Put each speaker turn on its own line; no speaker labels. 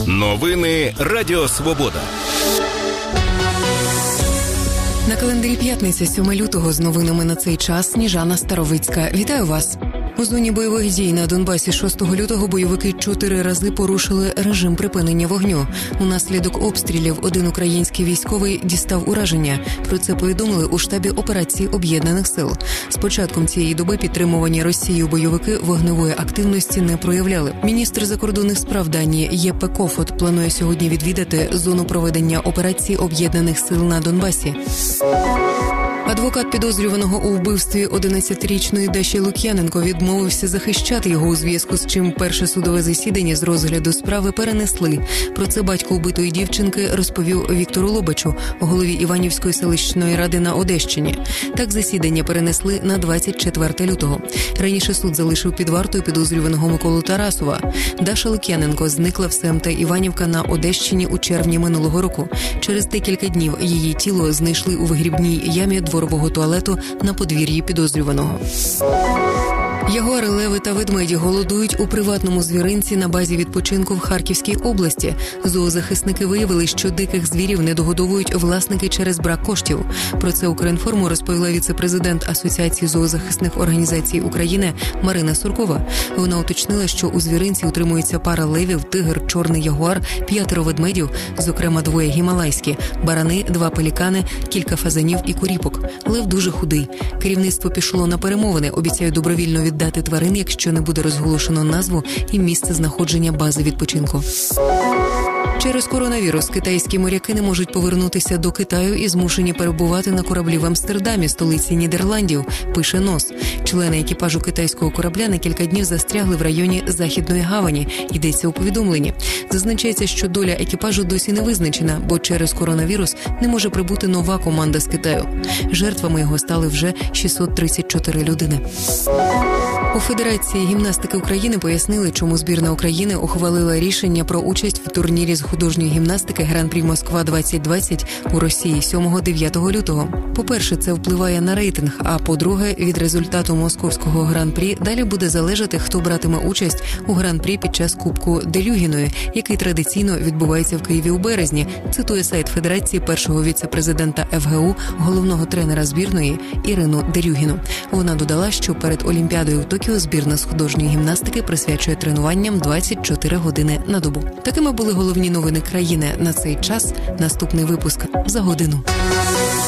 Новини Радіо Свобода.
На календарі п'ятниця, 7 лютого, з новинами на цей час Сніжана Старовицька. Вітаю вас! У зоні бойових дій на Донбасі 6 лютого бойовики 4 рази порушили режим припинення вогню. Унаслідок обстрілів один український військовий дістав ураження. Про це повідомили у штабі операції Об'єднаних сил. З початком цієї доби підтримувані Росією бойовики вогневої активності не проявляли. Міністр закордонних справ Данії Єппе Кофод планує сьогодні відвідати зону проведення операції Об'єднаних сил на Донбасі. Адвокат підозрюваного у вбивстві 11-річної Даші Лук'яненко відмовився захищати його, у зв'язку з чим перше судове засідання з розгляду справи перенесли. Про це батько вбитої дівчинки розповів Віктору Лобачу, голові Іванівської селищної ради на Одещині. Так, засідання перенесли на 24 лютого. Раніше суд залишив під вартою підозрюваного Миколу Тарасова. Даша Лук'яненко зникла в СМТ Іванівка на Одещині у червні минулого року. Через декілька днів її тіло знайшли у вигрібній ямі дворового туалету на подвір'ї підозрюваного. Ягуари, леви та ведмеді голодують у приватному звіринці на базі відпочинку в Харківській області. Зоозахисники виявили, що диких звірів не догодовують власники через брак коштів. Про це Укрінформу розповіла віце-президент Асоціації зоозахисних організацій України Марина Суркова. Вона уточнила, що у звіринці утримується пара левів, тигр, чорний ягуар, 5 ведмедів, зокрема 2 гімалайські, барани, 2 пелікани, кілька фазанів і куріпок. Лев дуже худий. Керівництво пішло на перемовини, обіцяють добровільно віддати тварин, якщо не буде розголошено назву і місце знаходження бази відпочинку. Через коронавірус китайські моряки не можуть повернутися до Китаю і змушені перебувати на кораблі в Амстердамі, столиці Нідерландів, пише НОС. Члени екіпажу китайського корабля на кілька днів застрягли в районі Західної Гавані, йдеться у повідомленні. Зазначається, що доля екіпажу досі не визначена, бо через коронавірус не може прибути нова команда з Китаю. Жертвами його стали вже 634 людини. У Федерації гімнастики України пояснили, чому збірна України ухвалила рішення про участь в турнірі з художньої гімнастики Гран-прі Москва-2020 у Росії 7-9 лютого. По-перше, це впливає на рейтинг, а по-друге, від результату московського Гран-прі далі буде залежати, хто братиме участь у Гран-прі під час Кубку Делюгіної, який традиційно відбувається в Києві у березні, цитує сайт Федерації першого віце-президента ФГУ, головного тренера збірної Ірину Делюгіну. Вона додала, що перед Олімпіадою в Токіо збірна з художньої гімнастики присвячує тренуванням 24 години на добу. Такими були головні новини країни на цей час. Наступний випуск за годину.